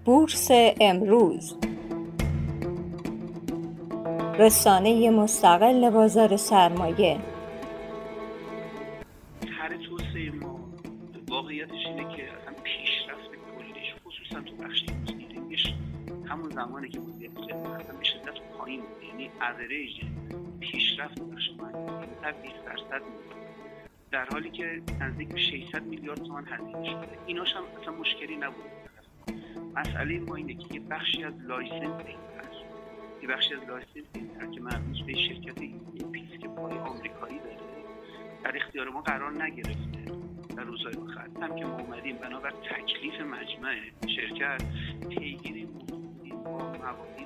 بورس امروز، رسانه مستقل بازار سرمایه. هر توسعه ما واقعیتش اینه که اصلا پیشرفت کلیش خصوصا تو بخش انجینیرینگش همون زمانی که مدیریت خدمت اصلا به شدت پایین بود، یعنی اوریج پیشرفت بخش مالی تا 20% بود، در حالی که نزدیک به 600 میلیارد تومان هزینه شده. ایناش هم اصلا مشکلی نبود. مسئله ما اینه که یه بخشی از لایسنس این که مربوط به شرکت پیس که پای آمریکایی داره در اختیار ما قرار نگرفته. در روزهای آخر هم که ما اومدیم بنابر تکلیف مجمع شرکت پیگیری با موادی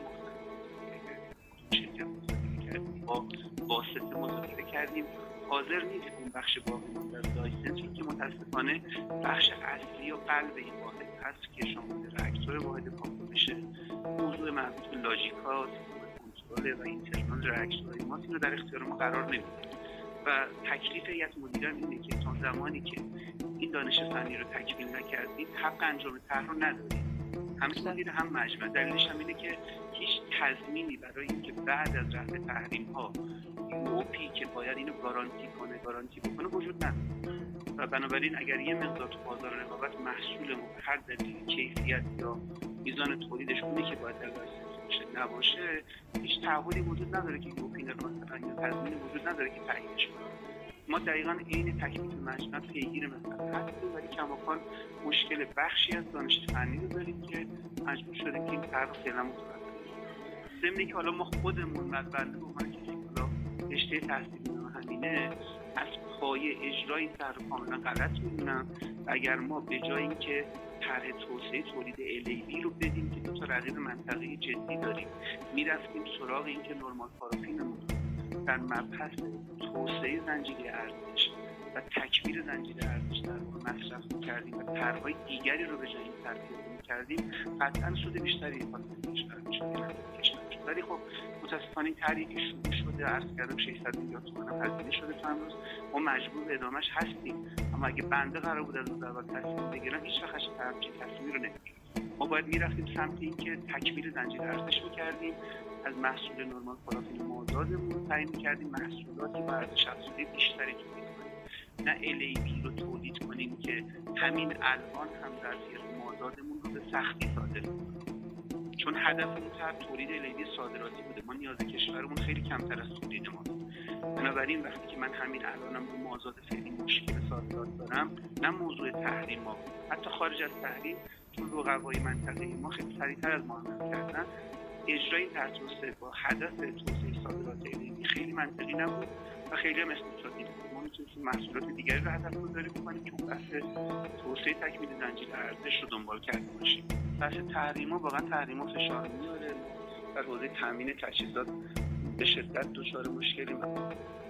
مختلف با واسطه مذاکره کردیم. حاضر نیست اون بخش باقی مونده از لایسنس که متاسفانه بخش اصلی و قلب این واحد هست که شامل راکتور واحد پاکوشه، موضوع مربوط به لاجیکا، کنترل و اینترنال راکتورهای ما رو در اختیار ما قرار نمیده و تکلیف هیئت مدیره اینه که تا زمانی که این دانش فنی رو تکمیل نکردید حق انجام طرح رو ندارید. هم مدیر هم مجمع. دلیلش هم اینه که هیچ تضمینی برای اینکه بعد از رفع تحریم‌ها اوپی که باید اینو گارانتی بکنه وجود نداره و بنابراین اگر یه مقدار تو بازار رقابت محصول ما به هر دلیل کیفیت یا میزان تولیدش اونی که باید در لایسنس باشه نباشه، هیچ تعهدی وجود نداره که اوپی رو مثلا یا تضمینی وجود نداره که تعیینش کنه. ما دقیقاً عین تکلیف مجمع پیگیر مثلا هستیم، ولی کماکان مشکل بخشی از دانش فنی رو داریم که مجبور شدیم که این طرح فعلا متوقف کنیم. ضمن اینکه حالا ما خودمون بنده به عنوان کسی که رشته تحصیلی ما همینه، از پایه اجرای این طرح کاملا غلط می‌دونم. اگر ما به جای اینکه طرح توسعه تولید LAB رو بدیم که دو تا رقیب منطقه‌ای جدی داریم، می‌رفتیم سراغ اینکه نورمال پارافینمون در مبحث توسعه زنجیره ارزش و تکمیل زنجیره ارزش در واقع مصرف می‌کردیم و طرح‌های دیگری رو به جای این طرح می‌کردیم، قطعاً سود بیشتری ایجاد می‌شد. ولی خب متاسفانه این طرحی که شروع شده، عرض کردم 600 میلیارد تومان هزینه شده تا امروز، ما مجبور به ادامهش هستیم. اما اگه بنده قرار بود از روز اول تصمیم بگیرم، هیچ وقت همچین تصمیمی رو نمی‌گرفتم. ما باید می‌رفتیم سمت اینکه تکمیل زنجیره ارزش می‌کردیم، از محصول نورمال پارافین مازادمون تعیین می‌کردیم محصولاتی با ارزش افزوده بیشتری تولید کنیم، نه LAB رو تولید کنیم که همین الان هم ظرفیت مازادمون رو به سختی صادر کنیم. چون هدفمون تولید LAB صادراتی بوده، ما نیاز کشورمون خیلی کمتر از تولید ماست. بنابراین وقتی که من همین الانم رو مازاد خیلی مشکل صادرات دارم، نه موضوع تحریم ما، حتی خارج از تحریم، چون رقبای منطقه‌ای ما خیلی سریعتر از ما عمل کردن، اجرای این طرح توسعه با هدف توسعه صادرات LAB خیلی منطقی نبود و خیلی هم استثنایی بود. ما میتونستیم محصولات دیگری رو هدف گذاری بکنیم که اون بحث توسعه تکمیل زنجیره ارزش رو دنبال کرده باشیم. بحث تحریم‌ها واقعا تحریم‌ها فشار میاره. در حوزه تامین تجهیزات به شدت دچار مشکلی